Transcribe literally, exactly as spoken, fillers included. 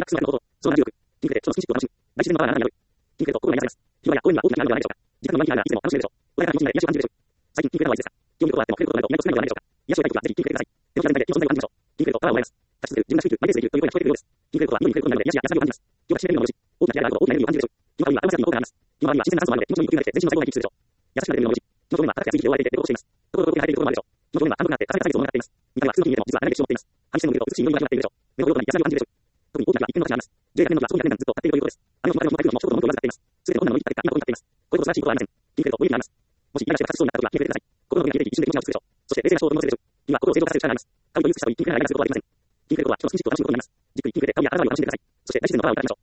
クスのこと、そうなる力、ピンクで、そのスキンシップを楽しむ。大自然のパワーがあなたにある。ピンクでと心が癒されます。広場や公園には大きな木があるのではないでしょうか。時間の満期がいつでも楽しめるでしょう。穏やかな気持ちになり癒しを感じるでしょう。最近ピンクレッドはいつですか。興味とはあっても触れることがないと都市なのではないでしょうか。癒しを得たいときはぜひピンクレッドください。手のひら全体で気持ちの存在を感じましょう。ピンクレッドパワーをもらいます。立ち続ける自分らしくマイペースでいるという声が聞こえてくるようです。ピンクレッドは匂いに触れることになるので癒しや優しさを感じます。今日は視線で見るのもよし、大きな部屋があると大きなエネルギーを感じるでしょう。今顔にはアロマセラピーの効果があります。今周りには自然な酸素もあるので気持ちにゆっくりなれて全身の細胞が生きするでしょう。優しくなれるのもよし、今表面は硬くて厚い皮膚で覆われていて凸凹しています。ところどころに生えているところもあるでしょう。今表面は半分があって硬いサイズを物語っています。見た目は普通の木に見えても実は長い歴史を持っています。配線を見ると美しい匂いが広がっているでしょう。目の両方に優しさを感じるでしょう。特に大きな木は一見の形があります。じゅうえんが年の木はそうにひゃくねん間ずっと立っているということです。雨の日も風の日も一言も文句もなくなっています。すべてどんなものに立っているか今ここに立っています。これこそ素晴らしいことはありません。ピンクレッド、お湯になります。もし嫌な人が差しそうになったときはピンクレッドください。心の海が切れて一瞬で気持ちが落ち着くでしょう。そして冷静な思考を持つでしょう。今心を正常化させる力があります。神という美しさといいピンクレッドがないがすることはできません。ピンクレッドは人のスキンシップを楽しむことになります。じっくりピンクレッドで顔や体を楽しんでください。そして大自然のパワーをいただきましょう。